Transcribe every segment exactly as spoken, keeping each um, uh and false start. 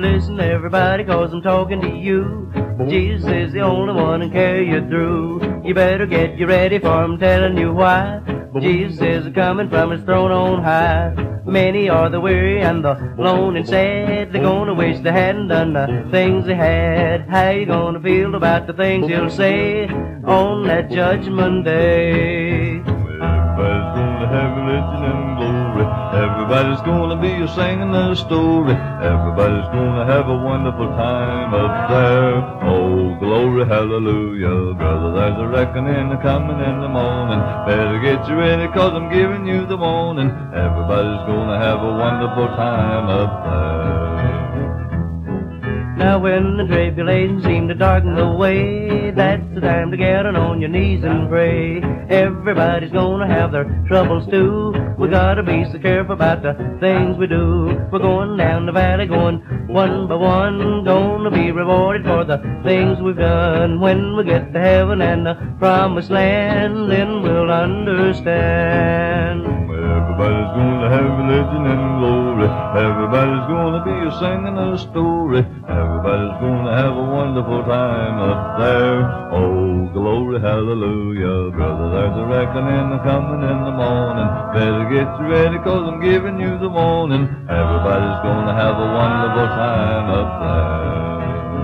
Listen, everybody, cause I'm talking to you. Jesus is the only one who can carry you through. You better get you ready, for I'm telling you why. Jesus is coming from his throne on high. Many are the weary and the lone and sad. They're gonna wish they hadn't done the things they had. How you gonna feel about the things he'll say on that judgment day? Everybody's gonna have religion and glory. Everybody's gonna be singing a story. Everybody's gonna have a wonderful time up there. Oh, glory, hallelujah. Brother, there's a reckoning coming in the morning. Better get you ready, cause I'm giving you the warning. Everybody's gonna have a wonderful time up there. Now when the tribulation seemed to darken the way, that's the time to get on your knees and pray. Everybody's gonna have their troubles too. We gotta be so careful about the things we do. We're going down the valley, going one by one, gonna be rewarded for the things we've done. When we get to heaven and the promised land, then we'll understand. Everybody's gonna have religion and glory. Everybody's gonna be singing a story. Everybody's gonna have a wonderful time up there. Oh, glory, hallelujah. Brother, there's a reckoning coming in the morning. Better get you ready, cause I'm giving you the warning. Everybody's gonna have a wonderful time up there.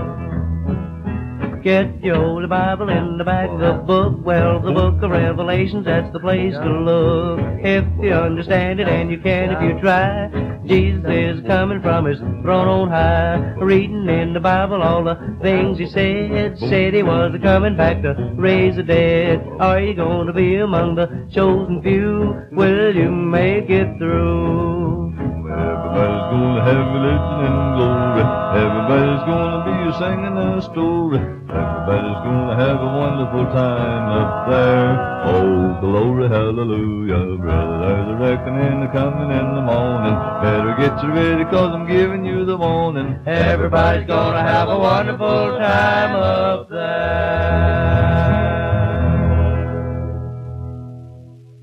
Get your Holy Bible in the back of the book. Well, the book of Revelations, that's the place to look. If you understand it, and you can if you try, Jesus is coming from his throne on high. Reading in the Bible all the things he said. Said he was coming back to raise the dead. Are you going to be among the chosen few? Will you make it through? Everybody's gonna have religion and glory. Everybody's gonna be singing a story. Everybody's gonna have a wonderful time up there. Oh, glory, hallelujah. Brother, there's a reckoning coming in the morning. Better get you ready, cause I'm giving you the warning. Everybody's gonna have a wonderful time up there.